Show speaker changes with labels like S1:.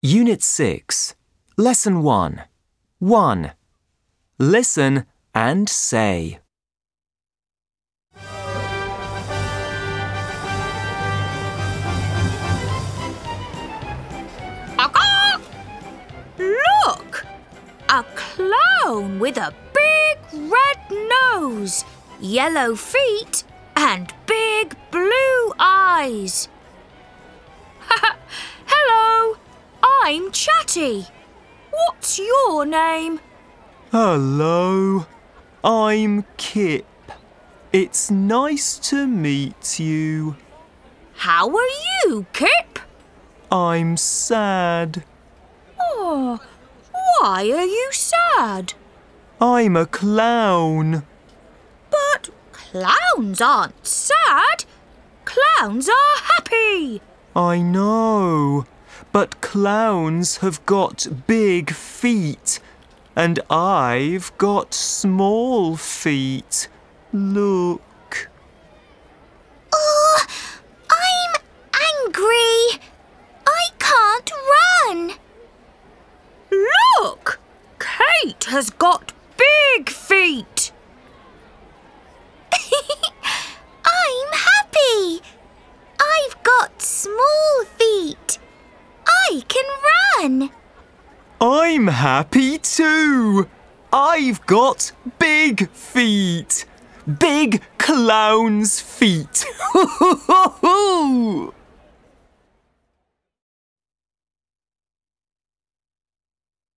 S1: Unit 6, Lesson 1. 1. Listen and say.
S2: Look! A clown with a big red nose, yellow feet and big blue eyes. Hello, I'm Chatty. What's your name?
S1: Hello, I'm Kip. It's nice to meet you.
S2: How are you, Kip?
S1: I'm sad.
S2: Oh, why are you sad?
S1: I'm a clown.
S2: But clowns aren't sad. Clowns are happy.
S1: I know, but clowns have got big feet, and I've got small feet. Look.
S2: Oh, I'm angry. I can't run. Look! Kate has got big feet. I'm happy. I've got small feet. I can run.
S1: I'm happy too. I've got big feet. Big clown's feet.